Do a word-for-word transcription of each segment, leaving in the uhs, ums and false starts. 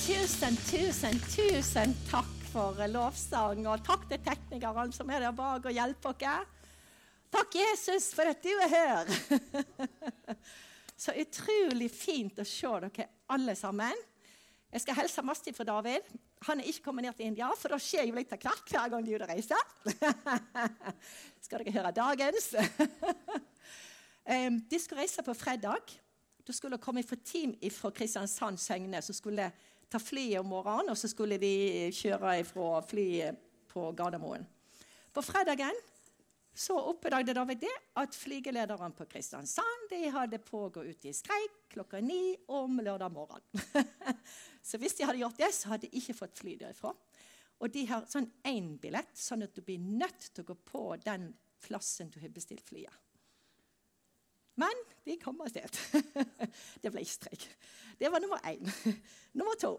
Tusen, tusen, tusen takk for lovsang, og takk til teknikeren som er der bak og hjelper dere. Takk, Jesus, for at du er her. Så utrolig fint å se dere alle sammen. Jeg skal helse masse fra David. Han er ikke kommet ned til India, for da skjer jo litt av hvert hver gang du er ute og reiser. Skal dere høre dagens? De skal reise på fredag. Da skulle komme fra team fra Kristiansand Søgne, så skulle ta flyet om morgenen, og så skulle de kjøre fra flyet på Gardermoen. På fredagen så oppdaget David det at flygelederen på Kristiansand, de hadde på å gå ut i streik klokka ni om lørdag morgen. Så hvis de hadde gjort det, så hadde de ikke fått fly derifra. Og de har sånn en billett, sånn at du blir nødt til å gå på den plassen du har bestilt flyet. Men de kom av sted. Det ble ikke streik. Det var nummer én. Nummer to.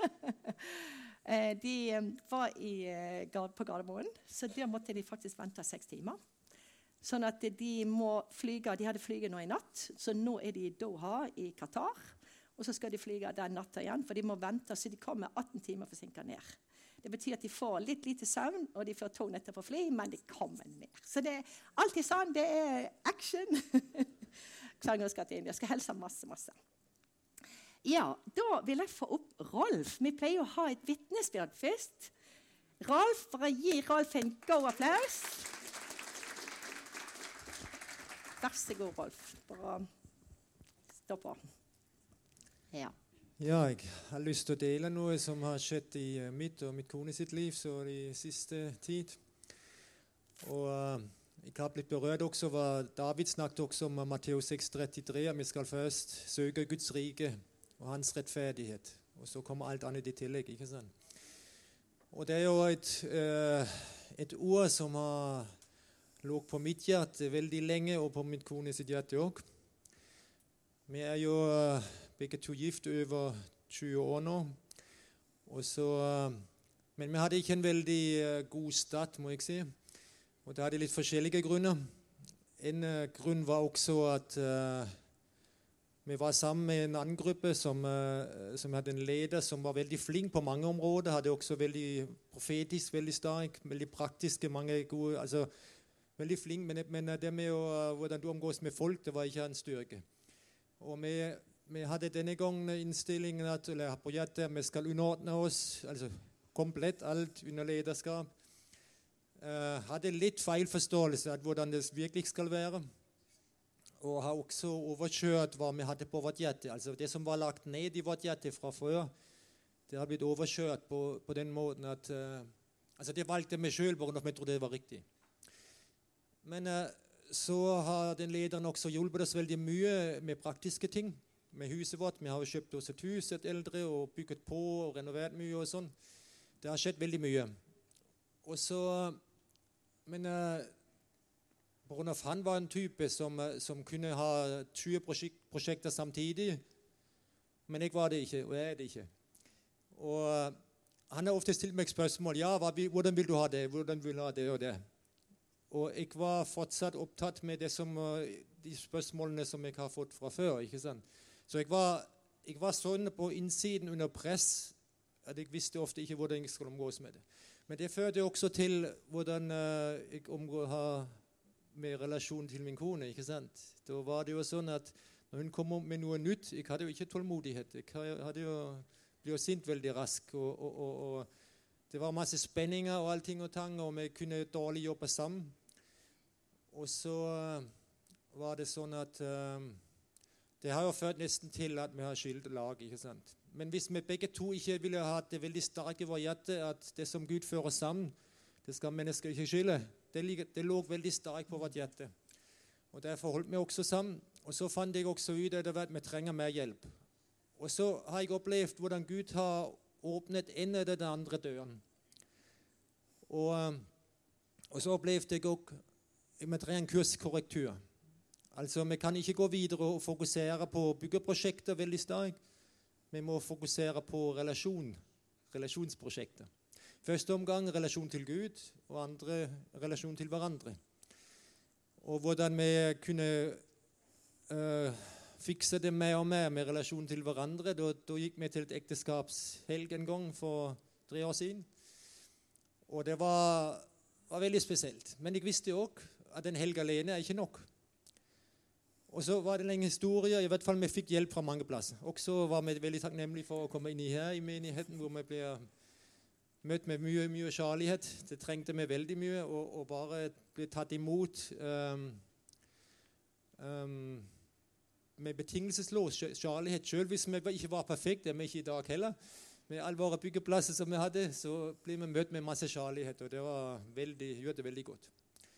De var i, på Gardermoen, så der måtte de faktisk vente seks timer. Sånn at de må flyge, de hadde flyget nå i natt, så nå er de i Doha i Qatar, og så skal de flyge den natta igjen, for de må vente, så de kommer atten timer forsinket ned. Det betyr at de får litt lite søvn, og de får to netter på fly, men de kommer ned. Så det er alltid sånn, det er action. Jeg skal helse masse, masse. Ja, da vil jeg få opp Rolf. Vi pleier å ha et vittnesbyrd først. Rolf, bare gi Rolf en god applaus. Vær så god, Rolf. Bare stå på. Ja. Ja, jeg har lyst til å dele noe som har skjedd i mitt og mitt kone sitt liv så i siste tid. Og uh, jeg har blitt berørt også, hva David snakket også om Matteus seks trettitre. Vi skal først søke Guds rike og hans rettferdighet. Og så kommer alt annet i tillegg, ikke sant? Og det er jo et, uh, et ord som har låg på mitt hjerte veldig lenge, og på mitt kone sitt hjerte også. Vi er jo uh, begge to gift over tjue år nå. Og så, uh, men vi hadde ikke en veldig uh, god start, må jeg si. Og det hadde litt forskjellige grunner. En uh, grunn var også at uh, vi var sammen med en annen gruppe som, uh, som hadde en leder som var veldig flink på mange områder. Hadde også veldig profetisk, veldig sterk, veldig praktiske, mange gode, altså veldig flink. Men, men det med å, uh, hvordan du omgås med folk, det var ikke hans styrke. Og vi, vi hadde denne gangen innstillingen at, eller på hjertet, vi skal underordne oss, altså komplett alt under lederskap. Uh, hadde litt feil forståelse av hvordan det virkelig skal være. Og har også overkjørt hva vi hadde på vårt hjerte. Altså det som var lagt ned i vårt hjerte fra før, det har blitt overkjørt på, på den måten at uh, altså det valgte vi selv, bare når vi trodde det var riktig. Men uh, så har den lederen også hjulpet oss veldig mye med praktiske ting. Med huset vårt. Vi har jo kjøpt oss et hus, et eldre, og bygget på og renovert mye og sånn. Det har skjedd veldig mye. Og så, men uh, Brunov, han var en type som, uh, som kunne ha tjue prosjek- prosjekter samtidig, men jeg var det ikke, og jeg er det ikke. Og uh, han har ofte stilt meg spørsmål, ja, hva, hvordan vil du ha det, hvordan vil du ha det og det? Og jeg var fortsatt opptatt med det som, uh, de spørsmålene som jeg har fått fra før, ikke sant? Så jeg var, jeg var sånn på innsiden under press, at jeg visste ofte ikke hvordan jeg skulle omgås med det. Men det førte også til hvordan uh, jeg omgår har med relasjonen til min kone, ikke sant? Da var det jo sånn at når hun kom med noe nytt, jeg hadde jo ikke tålmodighet, jeg hadde jo ble jo sint veldig rask, og, og, og, og det var masse spenninger og allting og tang, og vi kunne dårlig jobbe sammen. Og så uh, var det sånn at uh, det har jo ført nesten til at vi har skilt lag, ikke sant? Men hvis vi begge to ikke ville ha det veldig sterkt i vår hjerte, at det som Gud fører sammen, det skal mennesker ikke skille, det, det lå veldig sterkt på vårt hjerte. Og derfor holdt vi også sammen. Og så fant jeg også ut at vi trenger mer hjelp. Og så har jeg opplevd hvordan Gud har åpnet en eller den andre døren. Og, og så opplevde jeg også at vi trenger en kurskorrektur. Altså, vi kan ikke gå videre og fokusere på byggeprosjekter veldig sterkt. Vi må fokusere på relasjon, relasjonsprosjekter. Første omgang relasjon til Gud, og andre relasjon til hverandre. Og hvordan vi kunne uh, fikse det mer og mer med relasjon til hverandre. Da, da gikk vi til et ekteskapshelg en gang for tre år siden. Og det var, var veldig spesielt. Men jeg visste jo også at en helg alene er ikke nok. Og så var det en lenge historie. I hvert fall vi fikk hjelp fra mange plasser. Også var vi veldig takknemlige for å komme inn i her i menigheten, hvor vi ble møtt med mye, mye kjærlighet. Det trengte vi veldig mye, og, og bare ble tatt imot um, um, med betingelsesløs kjærlighet. Selv hvis vi ikke var perfekte, er vi ikke i dag heller. Med alle våre byggeplasser som vi hadde, så ble vi møtt med masse kjærlighet, og det var veldig, gjorde det veldig godt.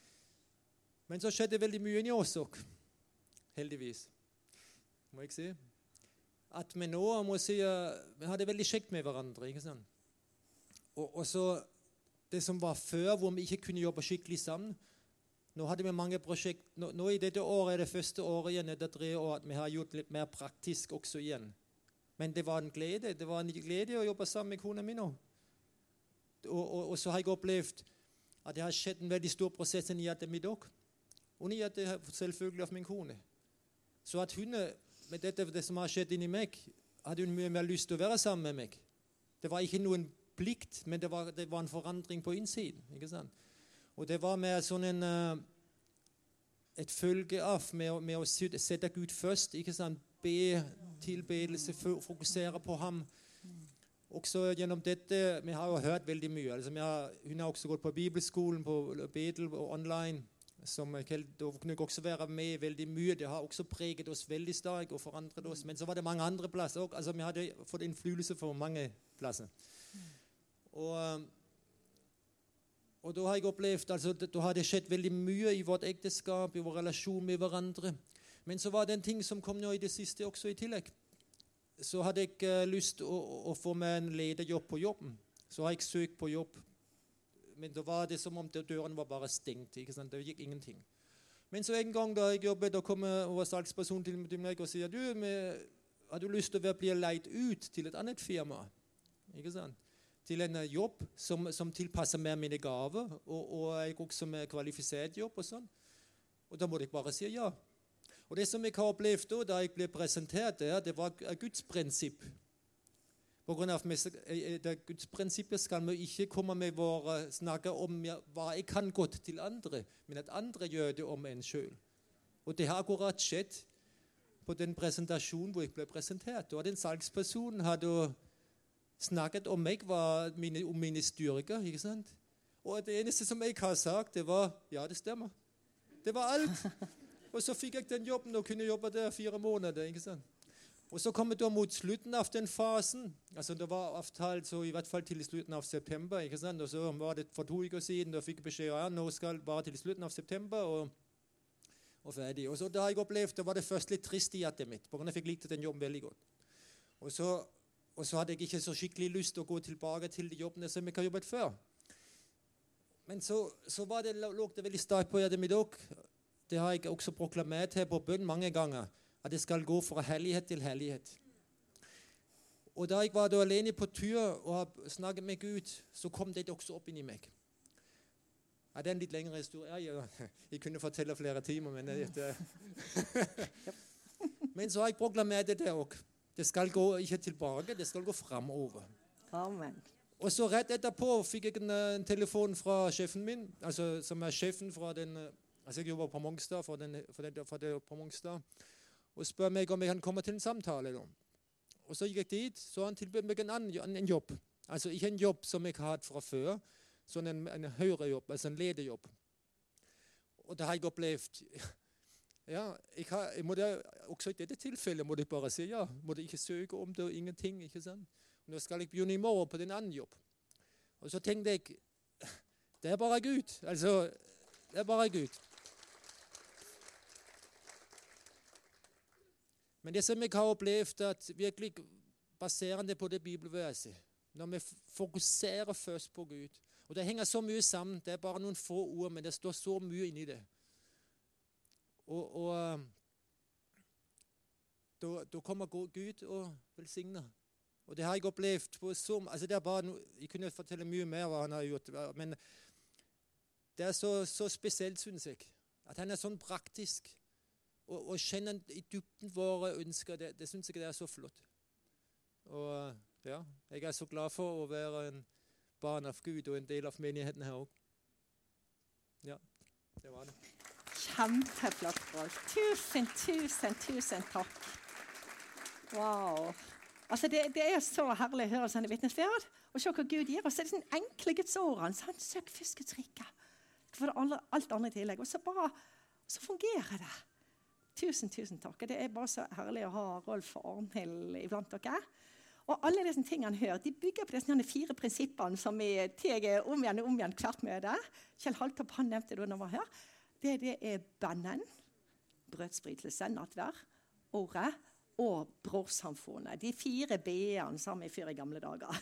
Men så skjedde veldig mye i oss også, heldigvis. Må jeg si. At vi nå må si, vi hadde veldig kjekt med hverandre, ikke sant? Og, og så det som var før, hvor vi ikke kunne jobbe skikkelig sammen, nå hadde vi mange prosjekt. Nå, nå i dette året er det første året igjen, etter tre år, at vi har gjort litt mer praktisk også igjen. Men det var en glede. Det var en glede å jobbe sammen med kona mi nå. Og, og, og så har jeg opplevd at det har skjedd en veldig stor prosess i hjertet mitt også. Og i hjertet selvfølgelig av min kone. Så at hun, med dette det som har skjedd inni meg, hadde hun mye mer lyst til å være sammen med meg. Det var ikke noen plikt, men det var, det var en forandring på innsiden. Ikke sant? Og det var mer sånn en, et følge av med, med å sette Gud først, ikke sant? Be, tilbedelse, fokusere på ham. Også gjennom dette, vi har jo hørt veldig mye. Altså, har, hun har også gått på bibelskolen, på Bedel og online, som kunne også være med veldig mye. Det har også preget oss veldig sterkt og forandret oss. Men så var det mange andre plasser også. Altså, vi hadde fått innflytelse for mange plasser. Og, og da har jeg opplevd, altså, da har det skjedd veldig mye i vårt ekteskap, i vår relasjon med hverandre. Men så var det en ting som kom nå i det siste også i tillegg. Så hadde jeg uh, lyst til å, å få meg en lederjobb på jobben. Så har jeg søkt på jobb. Men da var det som om døren var bare stengt. Ikke sant? Det gikk ingenting. Men så en gang da jeg jobbet, da kom vår salgsperson til meg og sier, du, med, har du lyst til å bli leid ut til et annet firma? Ikke sant? Til en jobb som, som tilpasser mer mine gaver, og, og jeg også med kvalifisert jobb og sånn. Og da måtte jeg bare si ja. Og det som jeg har opplevd da, da jeg ble presentert der, det var Guds prinsipp. På grunn av det Guds prinsippet skal vi ikke komme med våre snakke om hva jeg kan godt til andre, men at andre gjør det om en selv. Og det har akkurat skjedd på den presentasjonen hvor jeg ble presentert. Og den salgspersonen hadde snakket om meg, var mine, om mine styrker, ikke sant? Og det eneste som jeg har sagt, det var, ja, det stemmer. Det var alt. Og så fikk jeg den jobben og kunne jobbe der fire måneder, ikke sant? Og så kom det mot slutten av den fasen. Altså det var avtalt så i hvert fall til slutten av september, ikke sant? Og så var det for to uker siden, da fikk jeg beskjed, ja, nå skal bare til slutten av september og, og ferdig. Og så da har jeg opplevd, det var det først litt trist i hjertet mitt, på grunn av jeg fikk likt den jobben veldig godt. Og så, og så hadde jeg ikke så skikkelig lyst til å gå tilbake til de jobbene som jeg har jobbet før. Men så, så var det, lå det veldig sterkt på hjertet mitt også. Det har jeg også proklamert her på bønn mange ganger, at det skal gå fra hellighet til hellighet. Og da jeg var da alene på tur og snakket med Gud, så kom det også opp inni meg. Ja, det er en litt lengre historie. Ja, jeg kunne fortelle flere timer, men det... Men så har jeg proklamert det også. Det skal gå ikke tilbake, det skal gå fremover. Amen. Og så rett etterpå fikk jeg en, en telefon fra sjefen min, altså som er sjefen fra den... Altså jeg jobber på Mongstad, for, den, for, det, for det på Mongstad, og spør meg om jeg kan komme til en samtale. Da. Og så gikk jeg dit, så han tilbød meg en annen en jobb. Altså ikke en jobb som jeg har hatt fra før, sånn en, en høyere jobb, altså en lederjobb. Og det har jeg opplevd. Ja, jeg, har, jeg måtte, også i dette tilfellet måtte jeg bare si ja, måtte ikke søke om det og ingenting, ikke sant? Og nå skal jeg begynne i morgen på den annen jobb. Og så tenkte jeg, det er bare Gud, altså, det er bare Gud. Men det som jeg har opplevd, at virkelig baserende på det bibelverset, når vi fokuserer først på Gud, og det henger så mye sammen, det er bare noen få ord, men det står så mye inni det. Og, og da, da kommer Gud og velsigner. Og det har jeg opplevd på så, altså det er bare no, jeg kunne fortelle mye mer hva han har gjort, men det er så, så spesielt, synes jeg, at han er sånn praktisk. å, å kjenne i dybden våre ønsker, det, det synes jeg det er så flott. Og ja, jeg er så glad for å være en barn av Gud og en del av menigheten her også. Ja, det var det. Kjempeflott, Rolf. Tusen, tusen, tusen takk. Wow. Altså det, det er så herlig å høre sånne vitnesbyrd, og se hva Gud gir. Og så er det sånn enkle Guds ord. Han søker fiskets rike. For det andre, alt andre tillegg. Og så bare, så fungerer det. Tusen, tusen takk. Det er bare så herlig å ha Rolf og Arnhild iblant dere. Og alle disse tingene han hører, de bygger på disse fire prinsippene som vi teger om igjen og om igjen hvert møte. Kjell Haltorp, han nevnte det når han var her. Det, det er bønnen, brødsbrytelse, nattvær, ordet og brorsamfunnet. De fire B-ene som vi fyrer i gamle dager.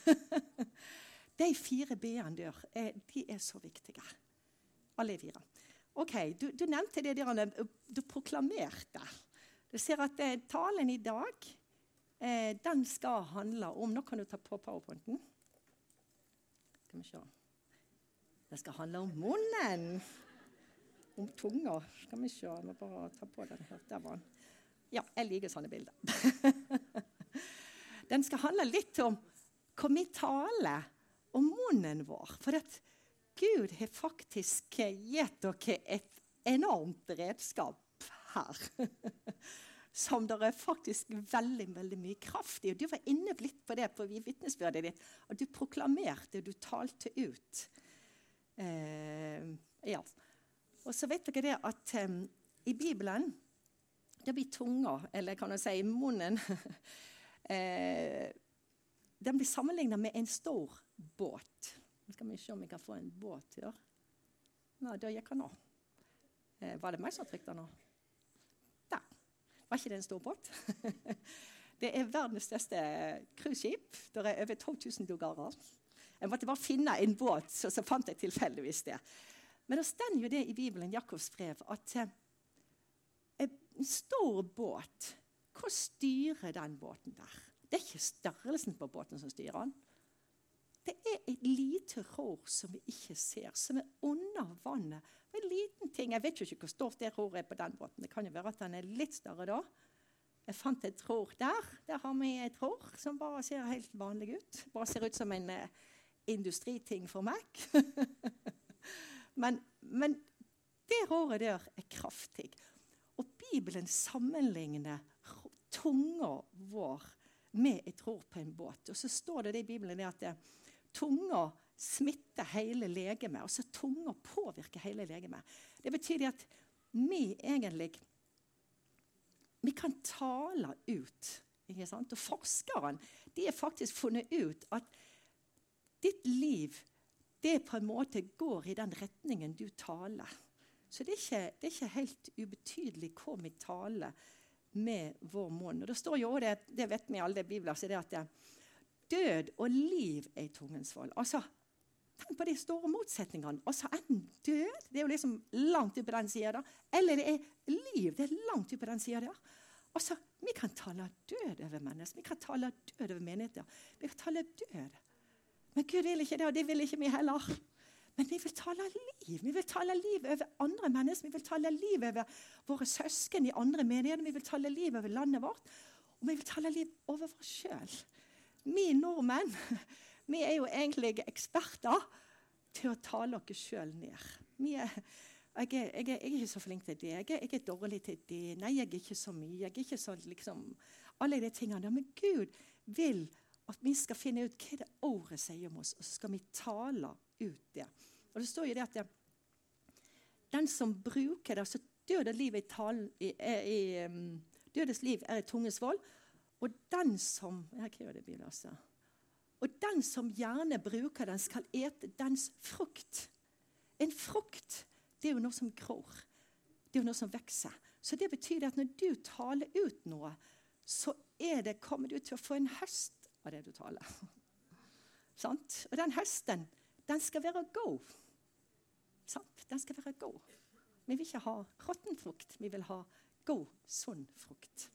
De fire B-ene der, de er så viktige. Alle fire. Ok, du, du nevnte det der, du proklamerte. Du ser at eh, talen i dag, eh, den skal handle om, nå kan du ta på PowerPointen. Skal vi se. Det skal handle om munnen. Om tunga. Skal vi se, jeg må bare ta på den her. Der var den. Ja, jeg liker sånne bilder. Den skal handle litt om hva vi taler om munnen vår. For at Gud har faktisk gitt dere et enormt redskap her. Som det er faktisk veldig, veldig mye kraft i. Og du var inne litt på det på vitnesbyrdet ditt. Og du proklamerte, du talte ut. Eh, ja. Og så vet dere det at um, i Bibelen, det blir tunga, eller kan jeg si munnen, eh, den blir sammenlignet med en stor båt. Nå skal vi se om vi kan få en båt her. Nei, da gikk han nå. Eh, var det meg som trykte nå? Der. Var ikke det en stor båt? Det er verdens største cruiseskip. Det er over tolv tusen lugarer. Jeg måtte bare finne en båt, så, så fant jeg tilfeldigvis det. Men det stender jo det i Bibelen, Jakobs brev, at eh, en stor båt, hva styrer den båten der? Det er ikke størrelsen på båten som styrer den. Det er et lite rår som vi ikke ser, som er under vannet. Og en liten ting, jeg vet jo ikke hvor stort det rår er på den båten. Det kan jo være at den er litt større da. Jeg fant et rår der. Der har vi et rår som bare ser helt vanlig ut. Bare ser ut som en eh, industriting for meg. men, men det råret der er kraftig. Og Bibelen sammenligner tunga vår med et rår på en båt. Og så står det, det i Bibelen at det, tunga smitter hele legemet, og så tunga påvirker hele legemet. Det betyr at vi egentlig, vi kan tale ut, ikke sant? Og forskeren, de har faktisk funnet ut at ditt liv, det på en måte går i den retningen du taler. Så det er ikke, det er ikke helt ubetydelig hva vi taler med vår munn. Og det står jo, det, det vet vi i alle bibler, så det at det, død og liv er i tungens vold. Altså, tenk på de store motsetningene. Altså, en død, det er jo liksom langt ut på den siden da. Eller det er liv, det er langt ut på den siden der. Altså, vi kan tale død over mennesker. Vi kan tale død over menigheter. Vi kan tale død. Men Gud vil ikke det, og det vil ikke vi heller. Men vi vil tale liv. Vi vil tale liv over andre mennesker. Vi vil tale liv over våre søsken i andre menigheter. Vi vil tale liv over landet vårt. Og vi vil tale liv over oss selv. Vi nordmenn, vi er jo egentlig eksperter til å tale oss selv ned. Vi er, jeg, er, jeg, er, jeg er ikke så flink til det. Jeg er, jeg er dårlig til det. Nei, jeg er ikke så mye. Jeg er ikke så liksom, alle de tingene. Men Gud vil at vi skal finne ut hva det ordet sier om oss, og så skal vi tale ut det. Og det står jo det at det, den som bruker det, altså døde liv i talen, i, i, i, dødes liv er i tungens vold, og den som, ja, hva er det Bibelen altså? Og den som gjerne bruker den skal ete dens frukt. En frukt, det er jo noe som gror. Det er jo noe som vekser. Så det betyr at når du taler ut noe, så er det, kommer du til å få en høst av det du taler. Sant? Og den høsten, den skal være god. Sant? Den skal være god. Vi vil ikke ha råtten frukt, vi vil ha god, sunn frukt.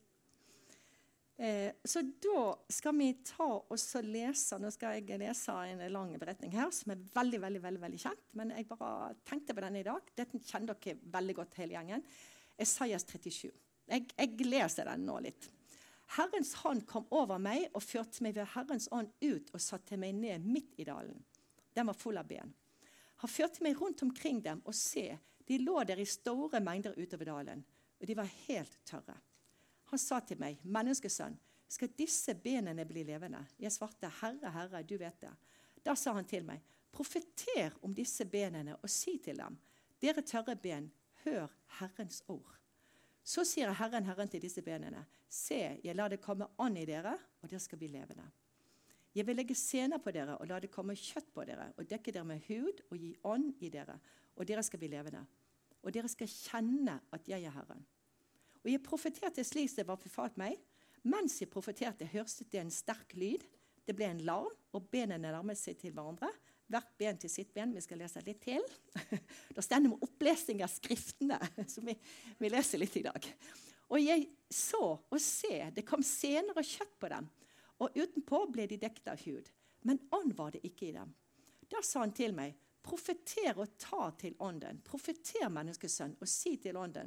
Eh, så da skal vi ta og så lese, nå skal jeg lese en lang beretning her, som er veldig, veldig, veldig, veldig kjent, men jeg bare tenkte på den i dag. Dette kjenner dere veldig godt hele gjengen. Esaias trettisju. Jeg, jeg leser den nå litt. Herrens hånd kom over meg og førte meg ved Herrens ånd ut og satte meg ned midt i dalen. Den var full av ben. Han førte meg rundt omkring dem og se, de lå der i store mengder utover dalen, og de var helt tørre. Han sa til meg, menneskesønn, skal disse benene bli levende? Jeg svarte, Herre, Herre, du vet det. Da sa han til meg, profeter om disse benene og si til dem, dere tørre ben, hør Herrens ord. Så sier Herren, Herren til disse benene, se, jeg lar det komme ånd i dere, og dere skal bli levende. Jeg vil legge sener på dere, og la det komme kjøtt på dere, og dekke dere med hud, og gi ånd i dere, og dere skal bli levende. Og dere skal kjenne at jeg er Herren. Og jeg profeterte slik det var befalt meg. Mens jeg profeterte, hørstet det en sterk lyd. Det ble en larm, og benene nærmet seg til hverandre. Hvert ben til sitt ben. Vi skal lese litt til. Da stender det med opplesning av skriftene, som vi, vi leser litt i dag. Og jeg så og se, det kom sener og kjøtt på dem. Og utenpå ble de dekket av hud. Men ånd var det ikke i dem. Da sa han til meg, profeter og ta til ånden. Profeter, menneskesønn, og si til ånden.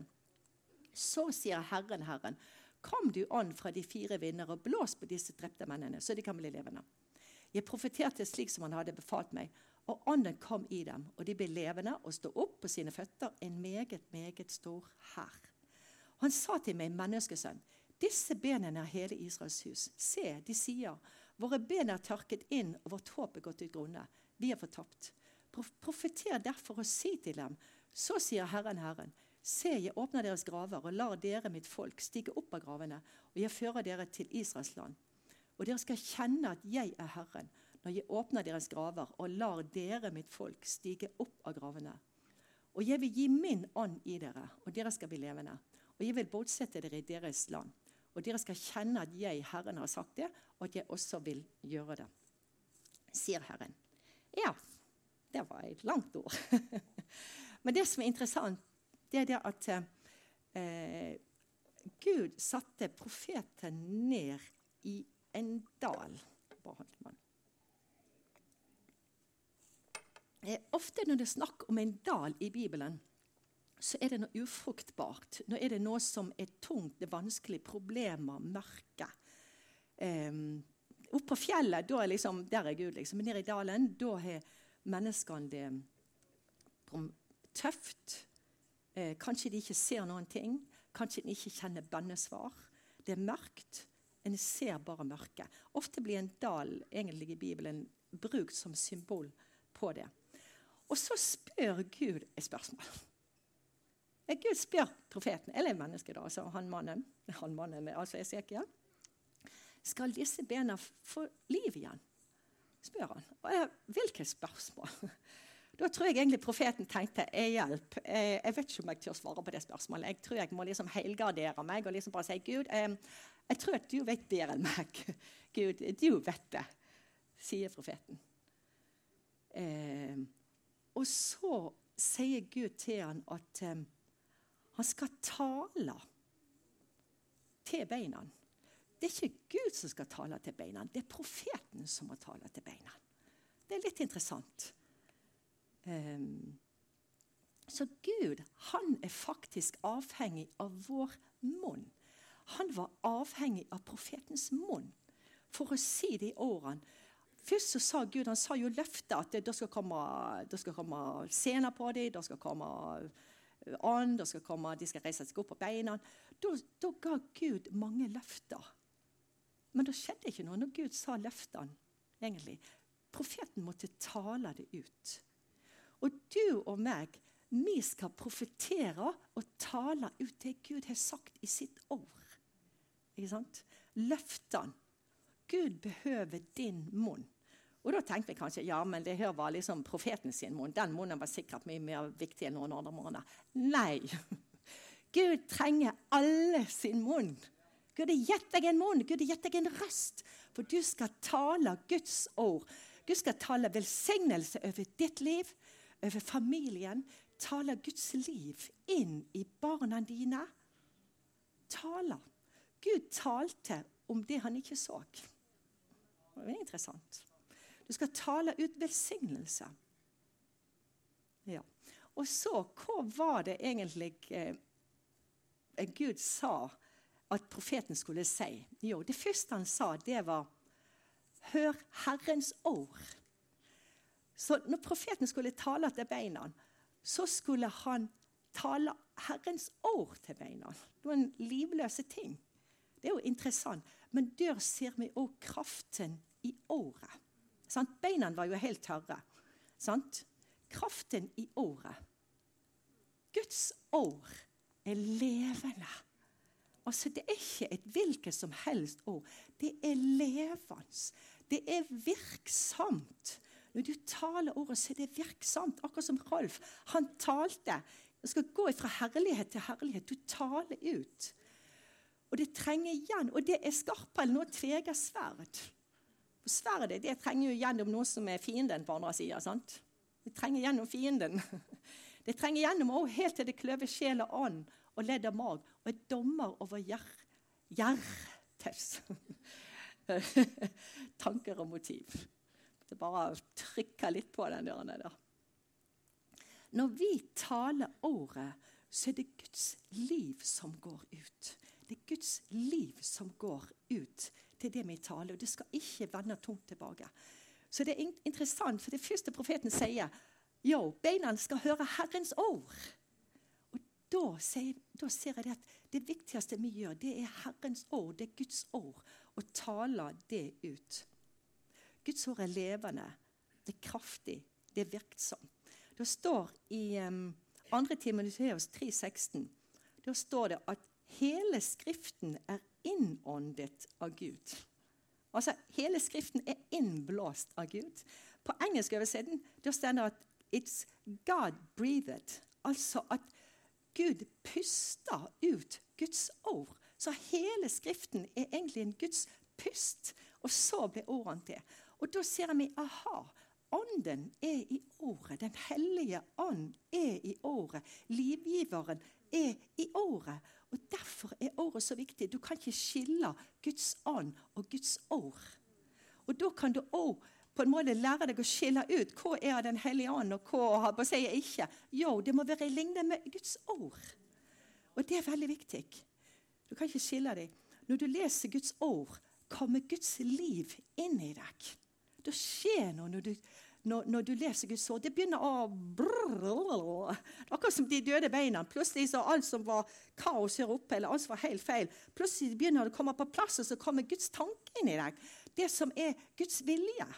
Så sier Herren, Herren, kom du ånd fra de fire vinder og blås på disse drepte mennene, så de kan bli levende. Jeg profeterte slik som han hadde befalt meg, og ånden kom i dem, og de ble levende og stod opp på sine føtter, en meget, meget stor hær. Han sa til meg, menneskesønn, disse benene er hele Israels hus. Se, de sier, våre ben er tørket inn, og vårt håp er gått ut grunne. Vi er fortapt. Profeter derfor og si til dem, så sier Herren, Herren, se, jeg åpner deres graver og lar dere mitt folk stige opp av gravene, og jeg fører dere til Israels land. Og dere skal kjenne at jeg er Herren, når jeg åpner deres graver og lar dere mitt folk stige opp av gravene. Og jeg vil gi min ånd i dere, og dere skal bli levende. Og jeg vil bodsette dere i deres land. Og dere skal kjenne at jeg, Herren, har sagt det, og at jeg også vil gjøre det. Sier Herren. Ja, det var et langt ord. Men det som er interessant, det er det at eh, Gud satte profeten ned i en dal. Eh, ofte når det snakker om en dal i Bibelen, så er det noe ufruktbart. Nå er det noe som er tungt, det er vanskelig, problemer, mørke. Eh, opp på fjellet, da er liksom, der er Gud liksom. Men nede i dalen, da er menneskene det tøft. Eh, kanskje de ikke ser noen ting. Kanskje de ikke kjenner bønnesvar. Det er mørkt. En ser bare mørke. Ofte blir en dal egentlig i Bibelen brukt som symbol på det. Og så spør Gud et spørsmål. Gud spør profeten, eller mennesket da, altså han mannen, han mannen altså Esekiel, skal disse bena få liv igjen? Spør han. Og jeg, hvilket spørsmål? Da tror jeg egentlig profeten tenkte, jeg hjelp. Jeg, jeg vet ikke om jeg tør svare på det spørsmålet. Jeg tror jeg må liksom helgardere meg og liksom bare si, Gud, jeg, jeg tror at du vet bedre enn meg. Gud, du vet det, sier profeten. Eh, og så sier Gud til han at eh, han skal tale til beina. Det er ikke Gud som skal tale til beina, det er profeten som må tale til beina. Det er litt interessant. Um, så Gud, han er faktisk avhengig av vår munn. Han var avhengig av profetens munn for å si de ordene. Først så sa Gud, han sa jo løftet at det skal komme, det skal komme sener på dem, det skal komme ånd, det skal komme, de skal reise seg opp på beina. Da, da ga Gud mange løfter. Men det skjedde ikke noe når Gud sa løftene, egentlig. Profeten måtte tale det ut. Og du og meg, vi skal profetere og tale ut det Gud har sagt i sitt ord. Ikke sant? Løftene. Gud behøver din munn. Og da tenkte vi kanskje, ja, men det her var liksom profeten sin munn. Den munnen var sikkert mye mer viktig enn noen andre munner. Nei. Gud trenger alle sin munn. Gud har gitt deg en munn. Gud har gitt deg en røst. For du skal tale Guds ord. Du skal tale velsignelse over ditt liv, over familien. Tale Guds liv inn i barna dine. Tale. Gud talte om det han ikke så. Det er interessant. Du skal tale ut velsignelse. Ja. Og så, hva var det egentlig eh, Gud sa at profeten skulle si? Jo, det første han sa, det var hør Herrens ord. Så når profeten skulle tale til beina, så skulle han tale Herrens ord til beina. Det var en livløse ting. Det er jo interessant. Men der ser vi også kraften i ordet. Sant? Beina var jo helt tørre. Sant? Kraften i ordet. Guds ord er levende. Altså, det er ikke et hvilket som helst ord. Det er levende. Det er virksomt. Når du taler ordet, så er det virksomt. Akkurat som Rolf. Han talte. Du skal gå fra herlighet til herlighet. Du taler ut. Og det trenger igjen, og det er skarpere enn noe tveget sverd. Og sverdet, det trenger jo gjennom noe som er fienden på andre siden, sant? Det trenger gjennom fienden. Det trenger gjennom også helt til det kløver sjel og ånd, og ledd og mag, og er dommer over hjer, hjertes. Tanker og motiv. Det bare trykker litt på den dørene der. Når vi taler ordet, så er det Guds liv som går ut. Det er Guds liv som går ut til det vi taler, og det skal ikke vende tomt tilbake. Så det er interessant, for det første profeten sier, jo, beina skal høre Herrens ord. Og da, sier, da ser jeg det at det viktigste vi gjør, det er Herrens ord, det er Guds ord, og taler det ut. Guds ord er levende, det er kraftig, det er virksomt. Det står i um, andre Timoteus tre seksten, da står det at hele skriften er innåndet av Gud. Altså, hele skriften er innblåst av Gud. På engelsk oversettelsen, da står det at it's God-breathed. Altså at Gud puster ut Guds ord. Så hele skriften er egentlig en Guds pust, og så blir ordene til. Og da ser vi, aha, ånden er i ordet. Den hellige ånd er i ordet. Livgiveren er i ordet. Og derfor er ordet så viktig. Du kan ikke skille Guds ånd og Guds ord. Og da kan du også på en måte lære deg å skille ut hva er den hellige ånd og hva på sier jeg ikke. Jo, det må være lignende med Guds ord. Og det er veldig viktig. Du kan ikke skille deg. Når du leser Guds ord, kommer Guds liv inn i deg. Det skjer noe når du, når, når du leser Guds ord. Det begynner å brrrr. Akkurat som de døde beina. Plutselig så alt som var kaos her oppe, eller alt som var helt feil. Plutselig begynner det å komme på plass, og så kommer Guds tanke inn i deg. Det som er Guds vilje.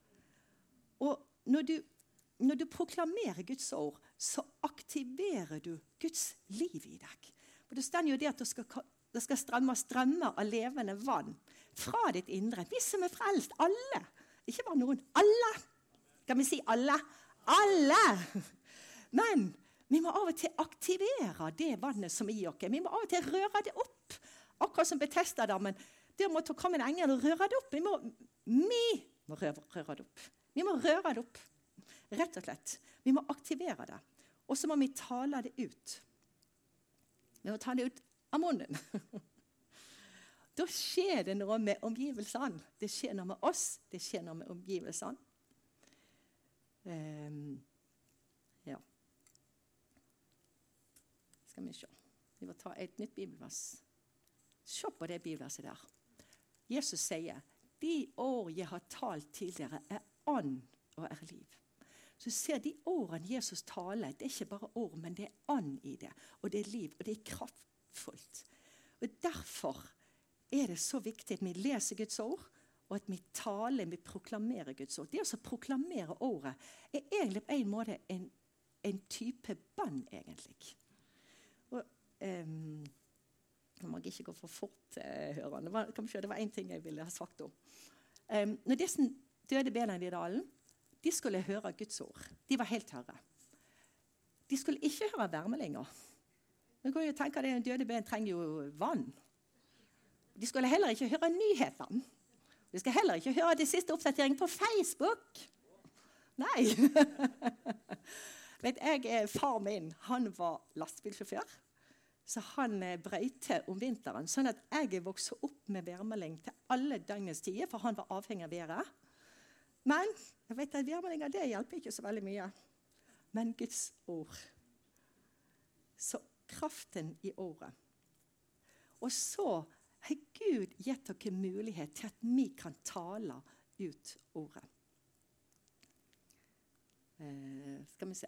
Og når du, når du proklamerer Guds ord, så aktiverer du Guds liv i deg. For det står jo det at det skal, det skal strømme strømmer av levende vann fra ditt indre. Vi som er frelst, alle. Ikke bare noen. Alle. Kan vi si alle? Alle! Men vi må av og til aktivere det vannet som er i oss. Vi må av og til røre det opp. Akkurat som Betesda-dammen. Der måtte komme en engel og røre det opp. Vi må, vi må røre, røre det opp. Vi må røre det opp. Rett og slett. Vi må aktivere det. Og så må vi tale det ut. Vi må tale det ut av munnen. Da skjer det noe med omgivelsene. Det skjer noe med oss. Det skjer noe med omgivelsene. Um, ja. Skal vi se. Vi må ta et nytt bibelvers. Se på det bibelverset der. Jesus sier, de ord jeg har talt til dere er ånd og er liv. Så ser de ordene Jesus taler, det er ikke bare ord, men det er ånd i det. Og det er liv, og det er kraftfullt. Og derfor er det så viktig at vi leser Guds ord, og at vi taler, vi proklamerer Guds ord. Det å proklamere ordet er egentlig på en måte en, en type bønn, egentlig. Og um, nå må jeg ikke gå for fort, uh, hører det var, det var en ting jeg ville ha sagt om. Um, når disse døde beina i dalen, de skulle høre Guds ord. De var helt tørre. De skulle ikke høre varme lenger. Du kan jo tenke at en døde ben trenger jo vann. De skulle heller ikke høre nyhetene. De skal heller ikke høre de siste oppdateringen på Facebook. Nei. Vet jeg, far min, han var lastbilsjåfør. Så han brøyte om vinteren, sånn at jeg vokste opp med værmelding til alle døgnets tider, for han var avhengig av været. Men jeg vet at værmeldinger, det hjelper ikke så veldig mye. Men Guds ord. Så kraften i ordet. Og så har Gud gitt dere mulighet til at vi kan tale ut ordet. Eh, skal vi se.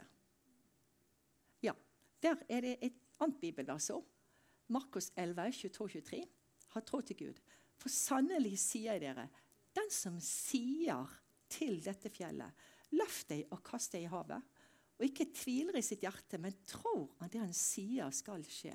Ja, der er det et annet bibelvers også. Markus elleve, tjueto tjuetre. Ha tro til Gud. For sannelig sier jeg dere, den som sier til dette fjellet, løft deg og kast deg i havet, og ikke tviler i sitt hjerte, men tror at det han sier skal skje.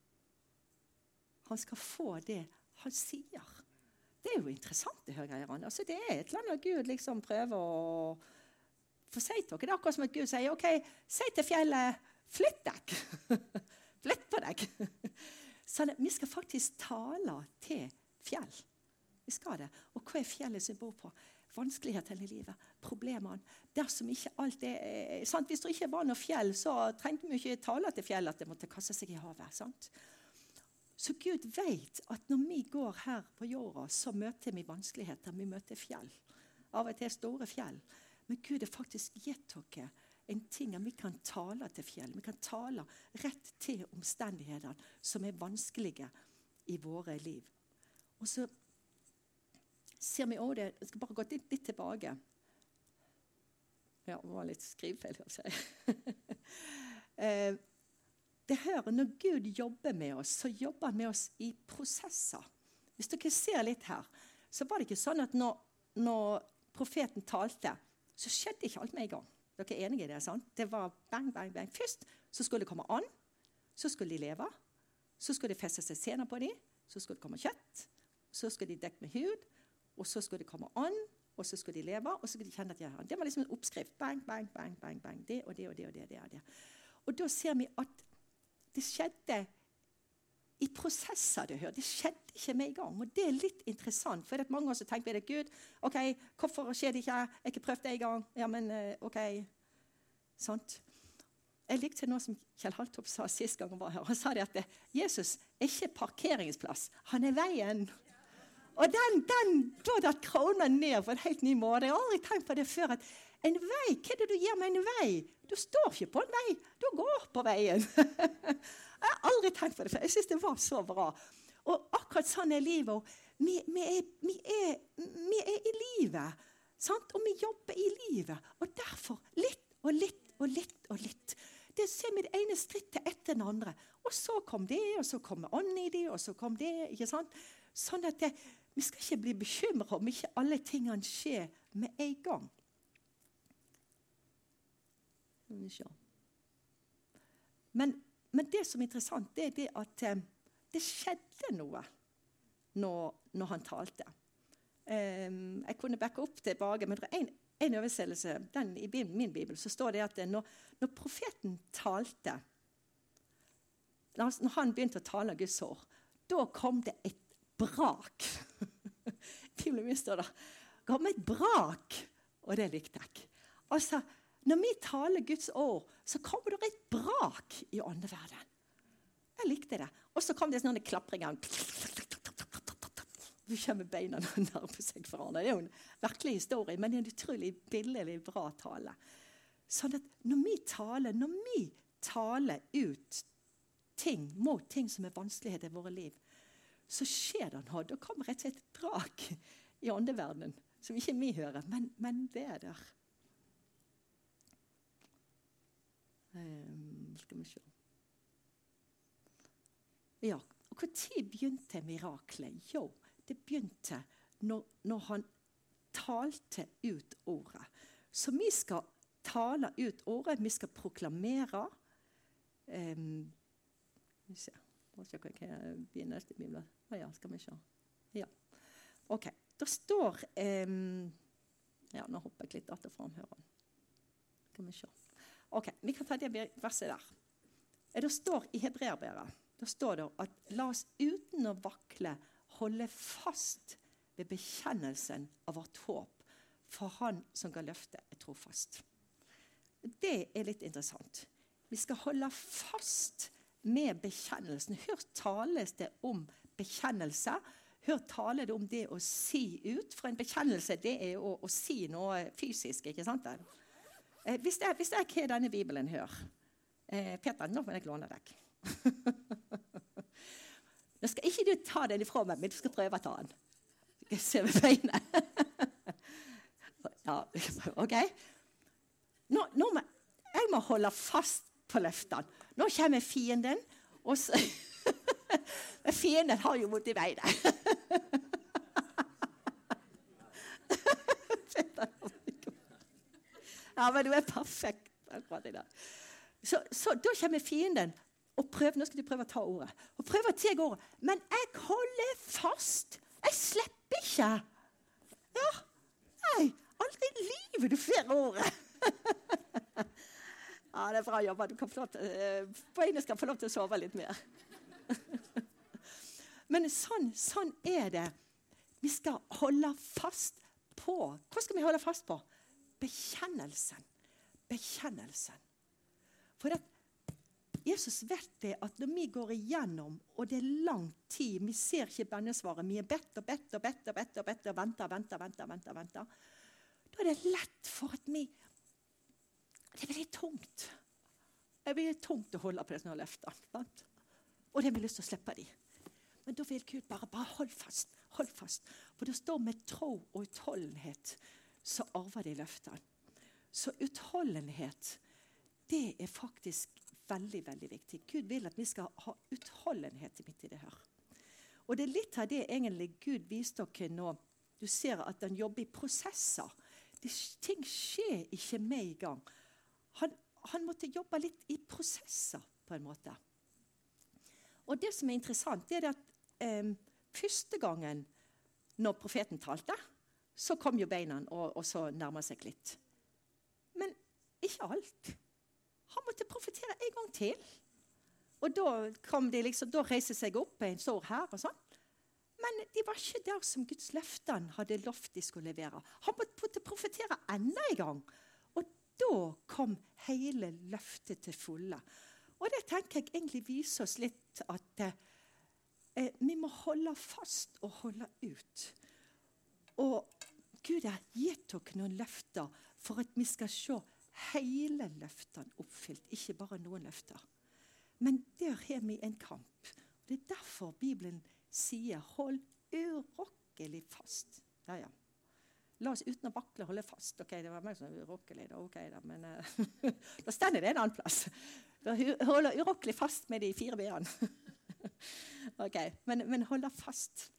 Han skal få det han sier. Det er jo interessant det hører jeg. Altså, det er et eller annet Gud liksom prøver å få si til dere. Det er akkurat som at Gud sier, ok, si til fjellet, flytt deg. Flytt på deg. Så vi skal faktisk tale til fjell. Vi skal det. Og hva er fjellet symbol på? Vanskelighetene i livet, problemene. Dersom ikke alt er sant? Hvis det ikke var noe fjell, så trengte vi ikke tale til fjell at det måtte kaste seg i havet. Sant? Så Gud vet at når vi går her på jorda, så møter vi vanskeligheter, vi møter fjell. Av og til store fjell. Men Gud har faktisk gitt dere en ting at vi kan tale til fjell. Vi kan tale rett til omstendighetene som er vanskelige i våre liv. Og så ser vi også det, jeg skal bare gå litt, litt tilbake. Ja, det var litt skrivfeil, jeg vil si. eh, det her, når Gud jobber med oss, så jobber han med oss i prosesser. Hvis dere ser litt her, så var det ikke sånn at når, når profeten talte, så skjedde ikke alt med en gang. Dere er enige i det, sant? Det var bang, bang, bang. Først så skulle det komme an, så skulle de leve, så skulle det feste seg sener på dem, så skulle det komme kjøtt, så skulle de dekke med hud, og så skulle det komme an, og så skulle de leve, og så skulle de kjenne at de har. Det var liksom en oppskrift. Bang, bang, bang, bang, bang. Det og det og det og det. Og det, og det. Og da ser vi at det skjedde i prosesser, det hører. Det skjedde ikke med i gang. Og det er litt interessant, for det er mange som tenker det, Gud, ok, hvorfor skjer det ikke? Jeg har ikke prøvd det i gang. Ja, men ok. Sant? Jeg likte noe som Kjell Haltorp sa sist gang han var her. Han sa det at Jesus er ikke parkeringsplass, han er veien. Og den, den, da datt kronen ned på en helt ny måte. Jeg har aldri tenkt på det før. At en vei, hva er det du gjør med en vei? Du står ikke på en vei, du går på veien. Jeg har aldri tenkt på det før. Jeg synes det var så bra. Og akkurat sånn er livet. Vi, vi, er, vi, er, vi er i livet, sant? Og vi jobber i livet. Og derfor litt og litt og litt og litt. Det ser vi det ene skrittet etter den andre. Og så kom det, og så kom ånd i det, og så kom det, ikke sant? Sånn at det, vi skal ikke bli bekymret om ikke alle tingene skjer med en gang. Men, men det som er interessant, det er det at eh, det skjedde noe når, når han talte. Um, jeg kunne backe opp tilbake, men det er en, en oversettelse, den i min bibel, så står det at når, når profeten talte, når han begynte å tale Guds ord, da kom det et brak. Bibelen min står der. Kom et brak, og det likte jeg. Altså, når vi taler Guds ord, så kommer det et brak i åndeverden. Jeg likte det. Og så kom det sånne klapringer. Du kommer beina nærmere seg for hverandre. Det er jo en virkelig historie, men det er en utrolig billig, bra tale. Sånn at når vi taler, når vi taler ut ting, mot ting som er vanskeligheter i våre liv, så skjer det noe. Da kommer rett og slett et brak i åndeverdenen, som ikke vi hører, men, men det er der. Um, skal vi se. Ja, og hvor tid begynte miraklet? Jo, det begynte når, når han talte ut ordet. Så vi skal tale ut ordet, vi skal proklamere. Um, vi ser. Hva skal jeg begynne neste bibel? Å ja, skal vi se. Ja. Ok, det står... Um, ja, nå hopper jeg litt etter framhøren. Skal vi se. Ok, vi kan ta det verset der. Det står i Hebreerbrevet, da står det at la oss uten å vakle holde fast ved bekjennelsen av vårt håp, for han som ga løftet er trofast. Det er litt interessant. Vi skal holde fast med bekjennelsen. Hør tales det om bekjennelse. Hør tale det om det å si ut. For en bekjennelse, det er å, å si noe fysisk, ikke sant? Eh, hvis, jeg, hvis jeg ikke har denne Bibelen, hør. Eh, Peter, nå må jeg låne deg. Nå skal ikke du ta den ifra meg, men du skal prøve å ta den. Jeg ser med beina. Ja, ok. Nå, nå må, jeg må holde fast på løftene. Nå kommer fienden, og så... Fienden har jo mot i veien. Ja, men du er perfekt. Så, så da kommer fienden, og prøv, nå skal du prøve å ta ordet. Og prøve å ta ordet. Men jeg holder fast. Jeg slipper ikke. Ja, nei, aldri i livet du får ordet. Ja, det er bra jobbet. Du kan få lov til, uh, Beina skal få lov til å sove litt mer. Men sånn, sånn er det. Vi skal holde fast på. Hva skal vi holde fast på? Bekjennelsen. Bekjennelsen. For at Jesus vet det at når vi går igjennom, og det er lang tid, vi ser ikke bønnesvaret, vi er bedt og bedt og bedt og bedt og bedt og venter, venter, venter, venter, venter. Da er det lett for at vi, det blir litt tungt. Det blir litt tungt å holde på det sånne løfter. Sant? Og det har vi lyst til å slippe de. Men da vil Gud bare, bare hold fast, hold fast. For det står med tro og utholdenhet, så arver de løftene. Så utholdenhet, det er faktisk veldig, veldig viktig. Gud vil at vi skal ha utholdenhet midt i det her. Og det er litt av det egentlig Gud viste dere nå. Du ser at han jobber i prosesser. Det, ting skjer ikke med i gang. Han, han måtte jobbe litt i prosesser på en måte. Og det som er interessant, det er at eh, første gangen når profeten talte, så kom jo beina og, og så nærmer seg litt. Men ikke alt. Han måtte profetere en gang til. Og da kom de liksom, da reiste seg opp en sår her og sånn. Men de var ikke der som Guds løften hadde lovt de skulle levere. Han måtte profetere enda en gang. Og da kom hele løftet til fulle. Og det tenker jeg egentlig viser oss litt at eh, vi må holde fast og holde ut. Og Gud har gitt oss noen løfter for at vi skal se hele løftene oppfylt, ikke bare noen løfter. Men der har vi en kamp. Det er derfor Bibelen sier, hold urokkelig fast. Ja, ja. La oss uten å vakle holde fast. Ok, det var meg som var urokkelig, da. Ok, da, men uh, da stender det en annen plass. Da holder urokkelig fast med de fire b-ene. Ok, men, men holder fast.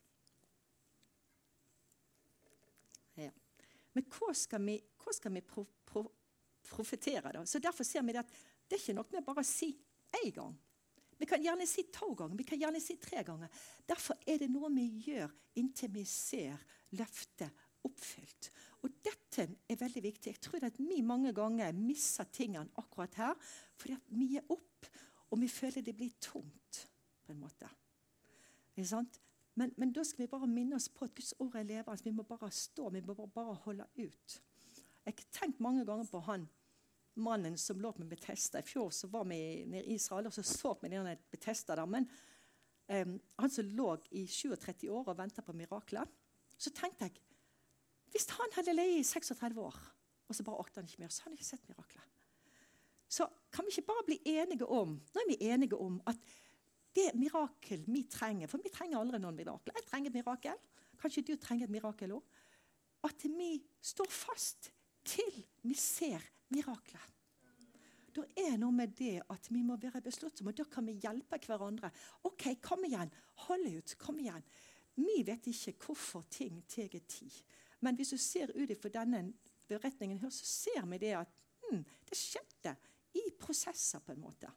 Ja. Men hva skal vi, hva skal vi pro, pro, profetere da? Så derfor ser vi det at det er ikke nok med bare å si en gang. Vi kan gjerne si to ganger, vi kan gjerne si tre ganger. Derfor er det noe vi gjør inntil vi ser løftet oppfylt. Og dette er veldig viktig. Jeg tror at vi mange ganger misser tingene akkurat her, fordi at vi er opp, og vi føler det blir tungt, på en måte. Ikke sant? Men, men da skal vi bare minne oss på at Guds ord er levende. Vi må bare stå, vi må bare holde ut. Jeg har tenkt mange ganger på han, mannen som lå med Betesda. I fjor så var vi nede i Israel, og så så vi nede i Betesda der. Men um, han som lå i trettito år og ventet på mirakler, så tenkte jeg, hvis han hadde leget i tretiseks år, og så bare orkte han ikke mer, så hadde han ikke sett mirakler. Så kan vi ikke bare bli enige om, nå er vi enige om at det mirakel vi trenger, for vi trenger aldri noen mirakel. Jeg trenger et mirakel, kanskje du trenger et mirakel også, at vi står fast til vi ser mirakler. Da er noe med det at vi må være beslutsomme, og da kan vi hjelpe hverandre. Ok, kom igjen, hold ut, kom igjen. Vi vet ikke hvorfor ting teger tid. Men hvis du ser ut for denne beretningen her, så ser vi det at hmm, det skjedde i prosesser på en måte.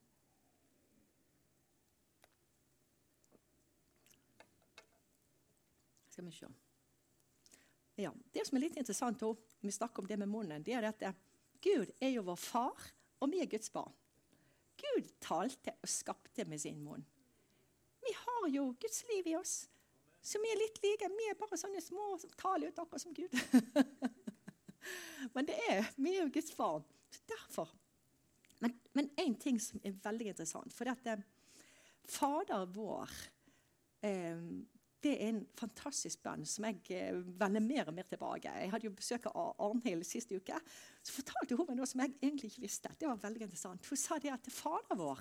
Skal vi se. Ja, det som er litt interessant, når vi snakker om det med munnen, det er at Gud er jo vår far, og vi er Guds barn. Gud talte og skapte med sin munn. Vi har jo Guds liv i oss. Så vi er litt like, vi er bare sånne små som taler ut akkurat som Gud. Men det er, vi er jo Guds barn. Så derfor. Men, men en ting som er veldig interessant, for at eh, Fader vår, eh, det er en fantastisk bønn som jeg eh, vender mer og mer tilbake. Jeg hadde jo besøk av Arnhild siste uke, så fortalte hun meg noe som jeg egentlig ikke visste. Det var veldig interessant. Hun sa det at Fader vår,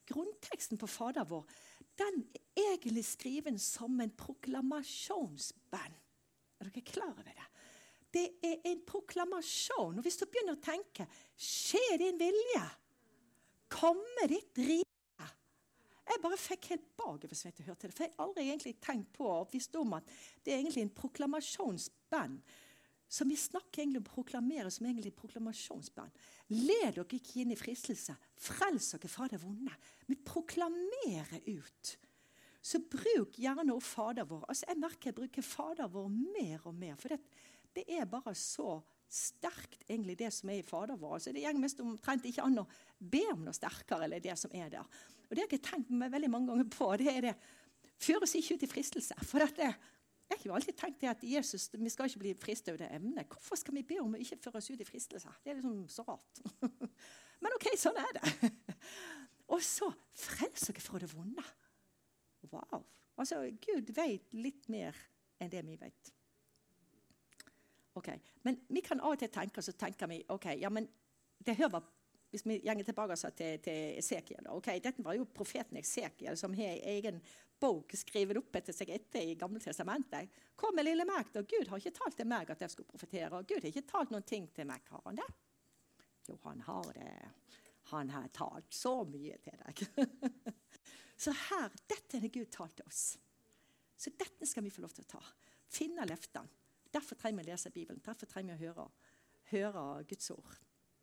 grunnteksten på Fader vår, den er egentlig skriven som en proklamasjonsbønn. Er dere klar over det? Det er en proklamasjon. Og hvis du begynner å tenke, skje din vilje, komme ditt rike. Jeg bare fikk helt bakover så jeg hørte det, for jeg har aldri egentlig tenkt på og visst om at det er egentlig en proklamasjonsbønn, som vi snakker egentlig om å proklamere som egentlig en proklamasjonsbønn. Led dere ikke inn i fristelse, frels dere fra det vonde. Vi proklamerer ut. Så bruk gjerne opp Fader vår. Altså jeg merker jeg bruker Fader vår mer og mer, for det, det er bare så sterkt egentlig det som er i Fader vår. Altså det er mest omtrent ikke an å be om noe sterkere eller det som er der. Og det har jeg tenkt meg veldig mange ganger på, det er det, før oss ikke ut i fristelse. For at det, jeg har jo alltid tenkt det at Jesus, vi skal ikke bli fristet over det emnet. Hvorfor skal vi be om å ikke føre oss ut i fristelse? Det er liksom så rart. Men ok, sånn er det. Og så frels dere fra det vonde. Wow. Altså, Gud vet litt mer enn det vi vet. Ok, men vi kan av og til tenke, så tenker vi, ok, ja, men det hører, hvis vi gjenger tilbake til, til Esekiel, ok, dette var jo profeten Esekiel, som har egen bok skrevet opp etter seg etter i Gamle testamentet. Kom med lille meg, og Gud har ikke talt til meg at jeg skulle profetere, og Gud har ikke talt noen ting til meg, har han det? Jo, han har det. Han har talt så mye til deg. Så her, dette er det Gud talt til oss. Så dette skal vi få lov til å ta. Finne løftene. Derfor trenger vi å lese Bibelen. Derfor trenger vi å høre, høre Guds ord.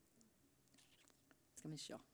Skal vi se.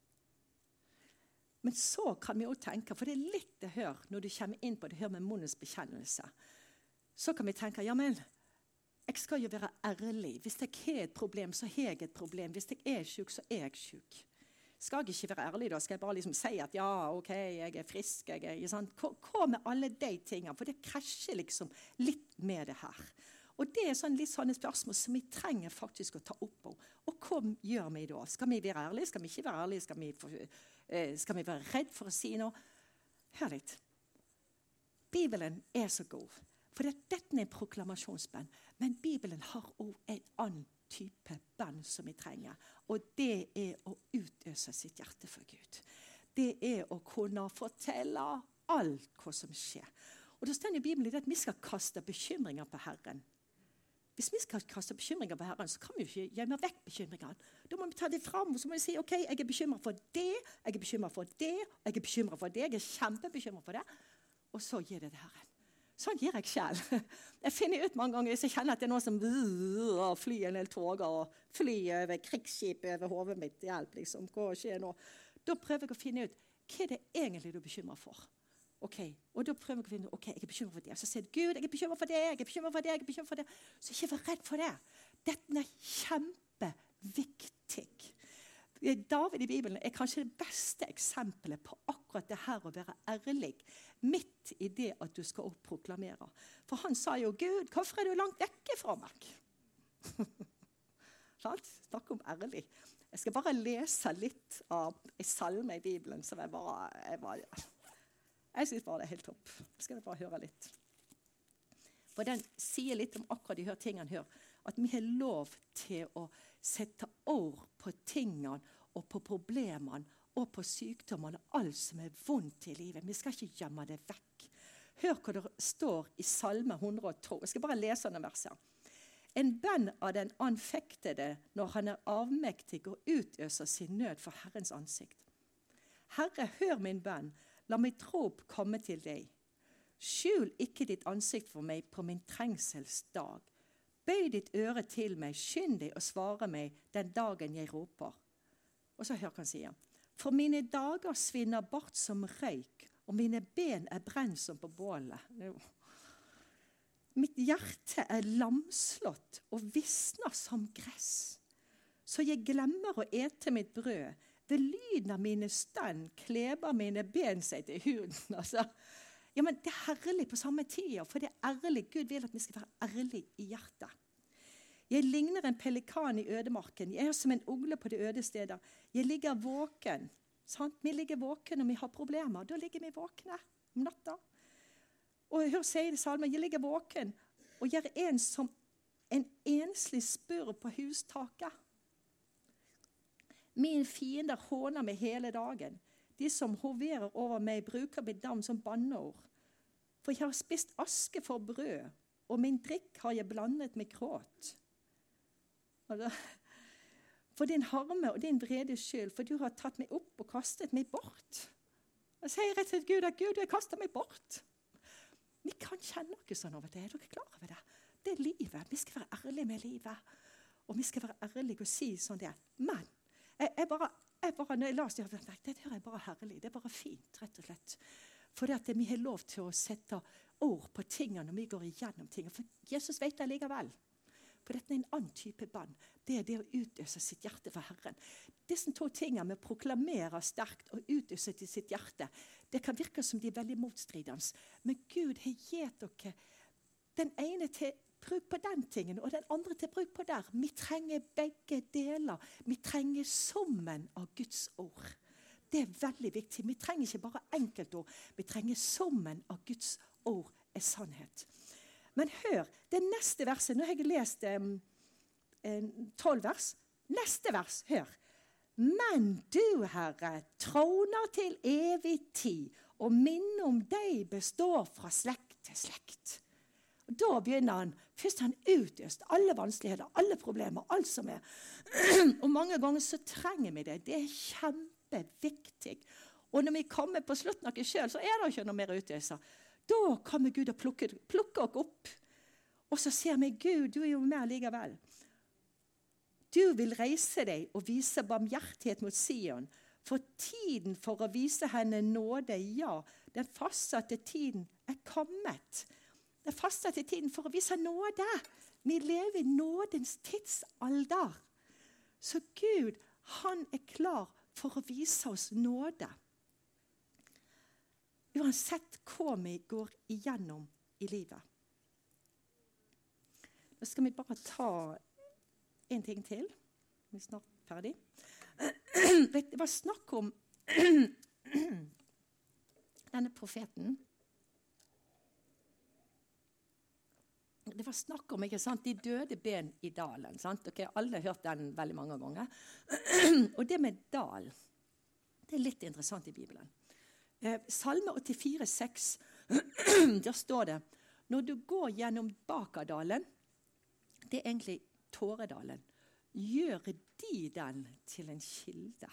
Men så kan vi også tenke, for det er litt det her, når du kommer inn på det her med munnens bekjennelse, så kan vi tenke, ja, men jeg skal jo være ærlig. Hvis jeg har et problem, så har jeg et problem. Hvis jeg er syk, så er jeg syk. Skal jeg ikke være ærlig da? Skal jeg bare liksom si at ja, ok, jeg er frisk, jeg er, sant? Hva med alle de tingene? For det krasjer liksom litt med det her. Og det er sånn, litt sånne spørsmål som vi trenger faktisk å ta opp på. Og hva gjør vi da? Skal vi være ærlige? Skal vi ikke være ærlige? Skal vi, for, eh, skal vi være redd for å si noe? Hør litt. Bibelen er så god. For det, dette er en proklamasjonsbønn. Men Bibelen har også en annen type bønn som vi trenger. Og det er å utøse sitt hjerte for Gud. Det er å kunne fortelle alt hva som skjer. Og da står det i Bibelen at vi skal kaste bekymringer på Herren. Hvis vi skal kaste bekymringer på Herren, så kan vi jo ikke gjemme vekk bekymringene. Da må vi ta det frem, og så må vi si, ok, jeg er bekymret for det, jeg er bekymret for det, jeg er bekymret for det, jeg er kjempebekymret for det. Og så gir det det Herren. Sånn gir jeg selv. Jeg finner ut mange ganger, hvis jeg kjenner at det er noe som flyr en del tog, og flyr over krigsskip over hodet mitt, hjelp liksom, hva skjer nå? Da prøver jeg å finne ut, hva er det egentlig du er bekymret for? Ok, og da prøver jeg å finne, ok, jeg er bekymret for det. Så sier jeg, Gud, jeg er bekymret for det, jeg er bekymret for det, jeg er bekymret for det. Så ikke vær redd for det. Dette er kjempeviktig. David i Bibelen er kanskje det beste eksempelet på akkurat det her å være ærlig, midt i det at du skal proklamere. For han sa jo, Gud, hvorfor er du langt vekke fra meg? Snakk om ærlig. Jeg skal bare lese litt av en salme i Bibelen som jeg bare... Jeg bare Jeg synes bare det er helt topp. Jeg skal bare høre litt. For den sier litt om akkurat de her tingene her. At vi har lov til å sette ord på tingene og på problemene og på sykdommene og alt som er vondt i livet. Vi skal ikke gjemme det vekk. Hør hva det står i Salme hundre og tolv. Jeg skal bare lese denne verset. En bønn av den anfektede når han er avmektig og utøser sin nød for Herrens ansikt. Herre, hør min bønn. La mitt rop komme til deg. Skjul ikke ditt ansikt for meg på min trengsels dag. Bøy ditt øre til meg, skynd deg og svare meg den dagen jeg roper. Og så hør hva han sier. For mine dager svinner bort som røyk, og mine ben er brent som på bålet. Mitt hjerte er lamslått og visner som gress. Så jeg glemmer å ete mitt brød. Ved lyden av mine stønn kleber mine ben seg til huden. Altså, ja, men det er herlig på samme tid, for det er ærlig. Gud vil at vi skal være ærlig i hjertet. Jeg ligner en pelikan i ødemarken. Jeg er som en ugle på det øde stedet. Jeg ligger våken. Sant? Vi ligger våken når vi har problemer. Da ligger vi våkne om natta. Og hør sier det salmen, jeg ligger våken, og jeg er en som en enslig spurv på hustaket. Min fiender håner meg hele dagen. De som hoverer over meg, bruker mitt navn som banneord. For jeg har spist aske for brød, og min drikk har jeg blandet med gråt. For din harme og din vrede skyld, for du har tatt meg opp og kastet meg bort. Jeg sier rett til Gud at Gud, jeg kaster meg bort. Vi kan kjenne noe sånn over det. Er dere klar over det? Det er livet. Vi skal være ærlige med livet. Og vi skal være ærlige og si sånn det. Men jeg, jeg bare, jeg bare, når jeg las det, jeg tenkte, det her er bare herlig. Det er bare fint, rett og slett. For det at vi har lov til å sette ord på tingene når vi går igjennom tingene. For Jesus vet det likevel. For dette er en annen type band. Det er det å utøse sitt hjerte for Herren. Disse to tingene med å proklamere sterkt og utøse til sitt hjerte, det kan virke som de er veldig motstridende. Men Gud har gitt dere den ene til bruk på den tingen, og den andre til bruk på der. Vi trenger begge deler. Vi trenger summen av Guds ord. Det er veldig viktig. Vi trenger ikke bare enkeltord. Vi trenger summen av Guds ord er sannhet. Men hør, det neste verset, nå har jeg lest um, tolv vers. Neste vers, hør. Men du, Herre, troner til evig tid, og minnet om deg består fra slekt til slekt. Og da begynner han, først han utøst alle vanskeligheter, alle problemer, alt som er. Og mange ganger så trenger vi det. Det er kjempeviktig. Og når vi kommer på slutten av oss selv, så er det ikke noe mer utøse. Da kommer Gud og plukke, plukke oss opp. Og så sier vi, Gud, du er jo mer likevel. Du vil reise deg og vise barmhjertighet mot Sion. For tiden for å vise henne nåde, ja, den fastsatte tiden er kommet. Den fastsatte tiden for å vise nåde. Vi lever i nådens tidsalder. Så Gud, han er klar for å vise oss nåde. Uansett hva vi går igjennom i livet. Da skal vi bare ta en ting til. Vi er snart ferdig. Det var snakk om denne profeten. Det var snakk om, ikke sant, de døde ben i dalen. Sant? Dere har alle hørt den veldig mange ganger. Og det med dal, det er litt interessant i Bibelen. Eh, Salme åttifire seks, der står det, når du går gjennom Bakadalen, det er egentlig Tåredalen, gjør de den til en kilde.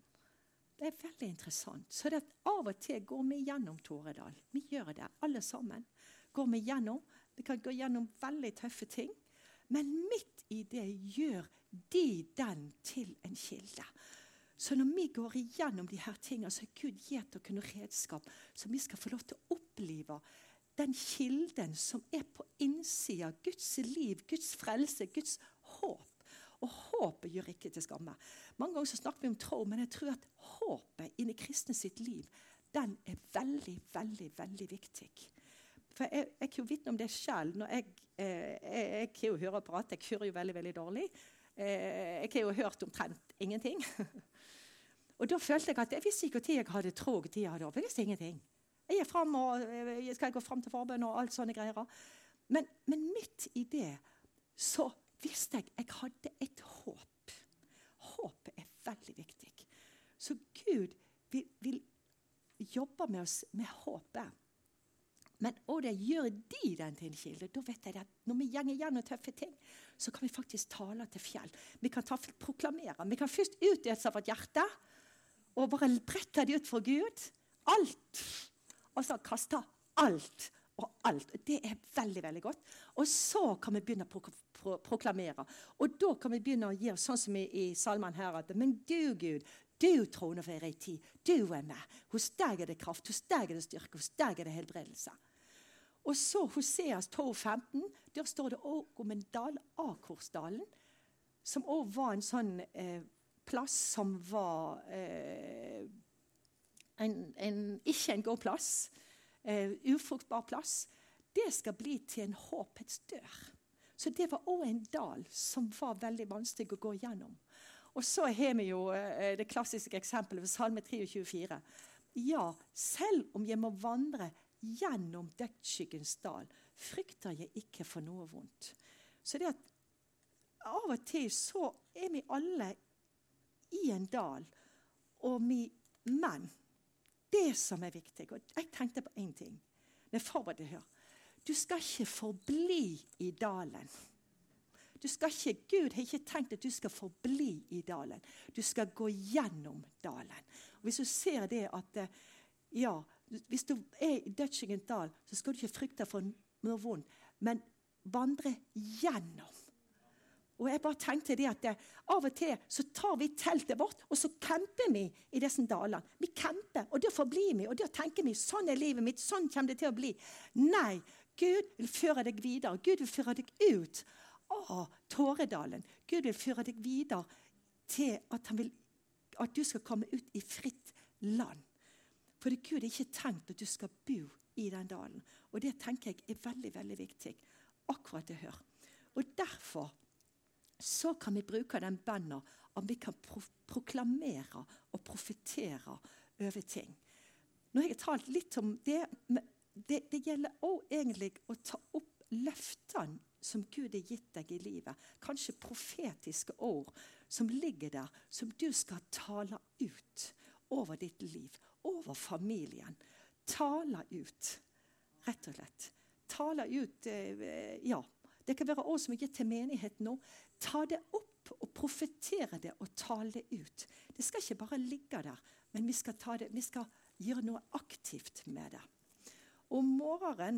Det er veldig interessant. Så det at av og til går vi gjennom Tåredal. Vi gjør det, alle sammen. Går vi gjennom, vi kan gå gjennom veldig tøffe ting, men midt i det gjør de den til en kilde. Så når vi går igjennom de her tingene, så har Gud gitt oss noen redskap, så vi skal få lov til å oppleve den kilden som er på innsida, Guds liv, Guds frelse, Guds håp. Og håpet gjør ikke til skamme. Mange ganger så snakker vi om tro, men jeg tror at håpet inn i kristne sitt liv, den er veldig, veldig, veldig viktig. For jeg, jeg kan jo vitne om det selv. Når jeg, eh, jeg, jeg kan jo høre på at jeg hører jo veldig, veldig dårlig. Eh, jeg har jo hørt omtrent ingenting. Og da følte jeg at jeg visste ikke hvor jeg hadde tro, hvor jeg hadde håp. Jeg visste ingenting. Jeg er frem og jeg skal gå frem til forbønn og alt sånne greier. Men, men midt i det så visste jeg jeg hadde et håp. Håpet er veldig viktig. Så Gud vil, vil jobbe med oss med håpet. Men og det gjør de den til en kilde, da vet jeg at når vi gjenger gjennom tøffe ting, så kan vi faktisk tale til fjell. Vi kan ta, proklamere. Vi kan først utøse av vårt hjerte, og bare brette det ut for Gud. Alt. Og så kaste alt og alt. Det er veldig, veldig godt. Og så kan vi begynne å pro pro proklamere. Og da kan vi begynne å gi oss sånn som i, i salmen her, at men du, Gud, du troner for ei tid. Du er med. Hos deg er det kraft, hos deg er det styrke, hos deg er det helbredelse. Og så Hoseas tolv femten, der står det også om en dal, Akorsdalen, som også var en sånn eh, plass som var eh, en, en, ikke en god plass, eh, ufruktbar plass. Det skal bli til en håpets dør. Så det var også en dal som var veldig vanskelig å gå gjennom. Og så har vi jo eh, det klassiske eksempelet ved Salme tjuefire. Ja, selv om jeg må vandre gjennom dødsskyggens dal, frykter jeg ikke for noe vondt. Så det at av og til så er vi alle i en dal, og vi, men det som er viktig. Og jeg tenkte på en ting. Når jeg forberedte her. Du skal ikke forbli i dalen. Du skal ikke, Gud har ikke tenkt at du skal forbli i dalen. Du skal gå gjennom dalen. Og hvis du ser det at, ja, hvis du er i dødsskyggens dal, så skal du ikke frykte for noe vondt, men vandre gjennom. Og jeg bare tenkte det at det, av og til så tar vi teltet vårt, og så kjemper vi i disse dalene. Vi kjemper, og da forblir vi, og da tenker vi, sånn er livet mitt, sånn kommer det til å bli. Nei, Gud vil føre deg videre. Gud vil føre deg ut av Tåredalen. Gud vil føre deg videre til at, han vil, at du skal komme ut i fritt land. For Gud har ikke tenkt at du skal bo i den dalen. Og det tenker jeg er veldig, veldig viktig. Akkurat det her. Og derfor så kan vi bruke den bønnen at vi kan pro- proklamere og profetere over ting. Nå har jeg talt litt om det, men det, det gjelder også egentlig å ta opp løftene som Gud har gitt deg i livet. Kanskje profetiske ord som ligger der, som du skal tale ut over ditt liv, over familien. Tale ut, rett og slett. Tale ut, eh, ja. Det kan være også som er gitt til menigheten nå. Ta det opp og profetere det og tale det ut. Det skal ikke bare ligge der, men vi skal, ta det, vi skal gjøre noe aktivt med det. Og om morgenen,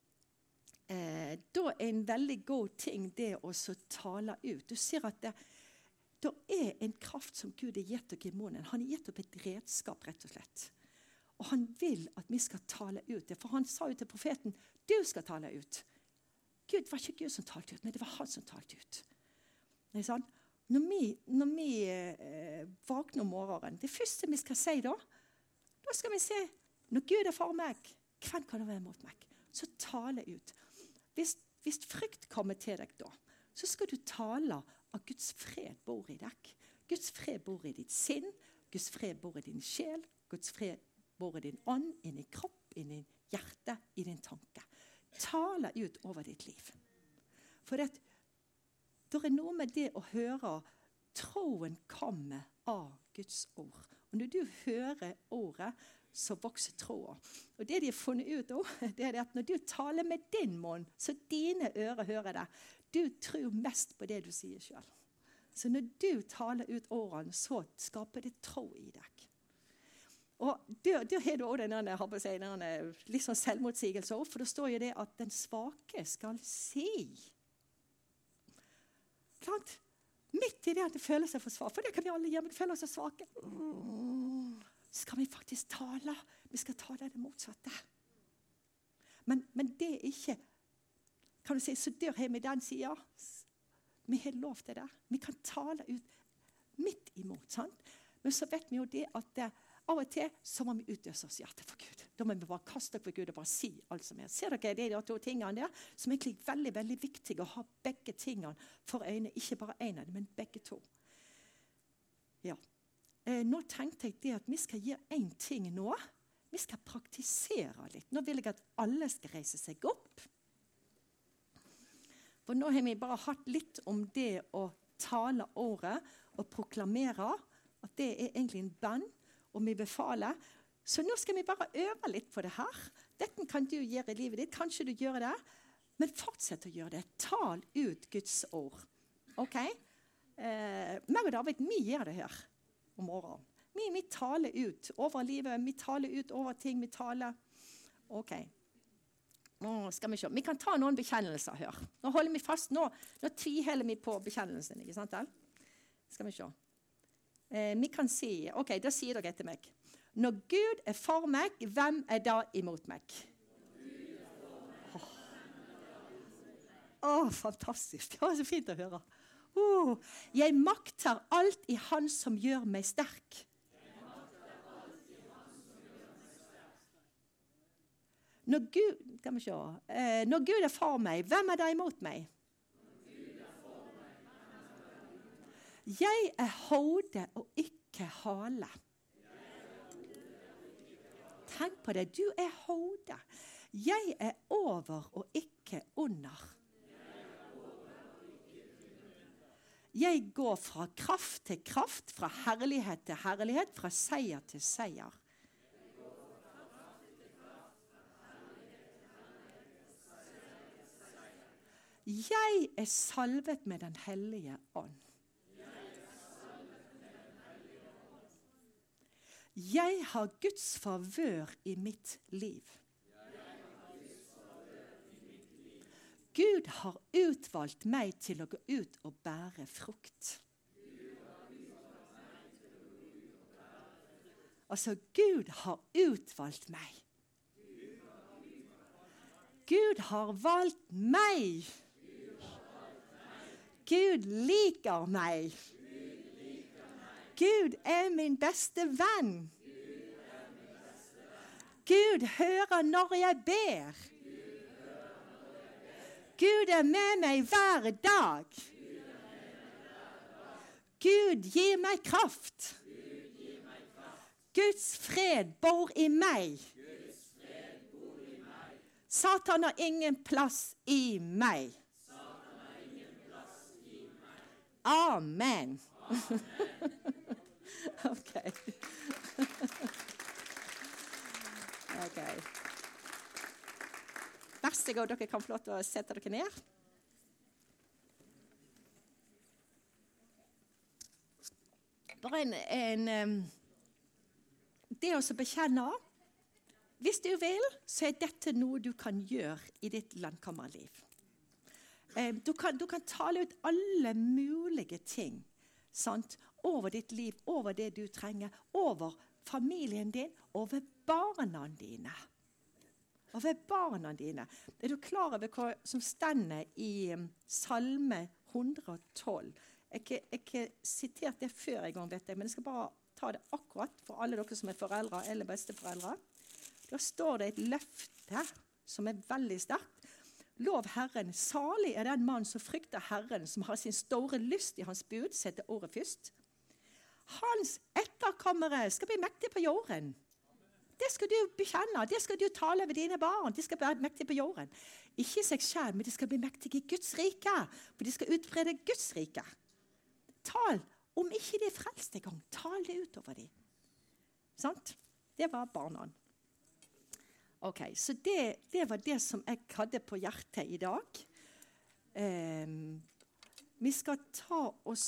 eh, da er en veldig god ting det å så tale ut. Du ser at det, det er en kraft som Gud har gitt deg i munnen. Han har gitt opp et redskap, rett og slett. Og han vil at vi skal tale ut det. For han sa jo til profeten, du skal tale ut. Gud var ikke Gud som talte ut, men det var han som talte ut. Sånn? Når vi, når vi eh, våkner om morgenen, det første vi skal si da, da skal vi se, når Gud er for meg, hvem kan det være mot meg? Så tale ut. Hvis, hvis frykt kommer til deg da, så skal du tale at Guds fred bor i deg. Guds fred bor i ditt sinn, Guds fred bor i din sjel, Guds fred bor i din ånd, i din kropp, i din hjerte, i din tanke. Tale ut over ditt liv. For det, det er noe med det å høre troen komme av Guds ord. Og når du hører ordet, så vokser troen. Og det de har funnet ut også, det er at når du taler med din munn, så dine ører hører det. Du tror mest på det du sier selv. Så når du taler ut ordene, så skaper det tro i deg. Og der, der har du også denne, jeg har på seg, denne litt sånn selvmotsigelse, for det står jo det at den svake skal si. Sant? Midt i det at det føler seg for svak, for det kan vi alle gjøre, men det føler seg svake. Så skal vi faktisk tale. Vi skal tale det motsatte. Men, men det er ikke, kan du si, så der har vi den siden. Vi har lov til det. Vi kan tale ut midt imot, sant? Men så vet vi jo det at det, av og til så må vi utøse oss hjertet for Gud. Da må vi bare kaste opp for Gud og bare si alt som er. Ser dere det er de to tingene der, som egentlig er veldig, veldig viktig å ha begge tingene for øynene. Ikke bare en av dem, men begge to. Ja. Eh, nå tenkte jeg det at vi skal gjøre en ting nå. Vi skal praktisere litt. Nå vil jeg at alle skal reise seg opp. For nå har vi bare hatt litt om det å tale ordet og proklamere. At det er egentlig en bønn. Og vi befaler. Så nå skal vi bare øve litt på det her. Dette kan du gjøre i livet ditt. Kanskje du gjør det. Men fortsett å gjøre det. Tal ut Guds ord. Ok? Eh, meg og David, vi gjør det her om morgenen. Vi, vi taler ut over livet. Vi taler ut over ting. Vi taler. Ok. Nå skal vi se. Vi kan ta noen bekjennelser her. Nå holder vi fast. Nå, nå tviholder vi på bekjennelsen. Ikke sant? Skal vi se. Eh, vi kan si, ok, da sier dere etter meg. Når Gud er for meg, hvem er da imot meg? Åh, oh. oh, fantastisk. Det var så fint å høre. Oh, jeg makter alt i Han som gjør meg sterk. Når Gud, kan vi se, eh, når Gud er for meg, hvem er da imot meg? Jeg er hode og ikke hale. Tenk på det. Du er hode. Jeg er over og ikke under. Jeg går fra kraft til kraft, fra herlighet til herlighet, fra seier til seier. Jeg er salvet med den hellige ånd. Jeg har Guds favør i mitt liv. Gud har utvalgt meg til å gå ut og bære frukt. Altså, Gud har utvalgt meg. Gud har valgt meg. Gud liker meg. Gud er min beste venn. Gud hører når jeg ber. Gud er med meg hver dag. Gud gir meg kraft. Guds fred bor i meg. Satan har ingen plass i meg. Amen. Ok. Ok. Vær så god, dere kan få lov til å sette dere ned. Bare en, en um, det å bekjenne, hvis du vil, så er dette noe du kan gjøre i ditt landkammerliv. Um, du, kan, du kan tale ut alle mulige ting, sant? Over ditt liv, over det du trenger, over familien din, over barna dine. Over barna dine. Er du klar over hva som stender i um, Salme hundre og tolv? Jeg har ikke sitert det før en gang, vet jeg, men jeg skal bare ta det akkurat for alle dere som er foreldre eller besteforeldre. Da står det et løfte som er veldig sterkt. Lov Herren, salig er den mann som frykter Herren, som har sin store lyst i hans bud, setter ordet først. Hans etterkommere skal bli mektige på jorden. Det skal du bekjenne, det skal du tale ved dine barn. De skal bli mektige på jorden. Ikke seg selv, men de skal bli mektige i Guds rike, for de skal utbrede Guds rike. Tal, om ikke de er frelst en gang, tal det utover dem. Sant? Det var barna. Ok, så det, det var det som jeg hadde på hjertet i dag. Um, vi skal ta oss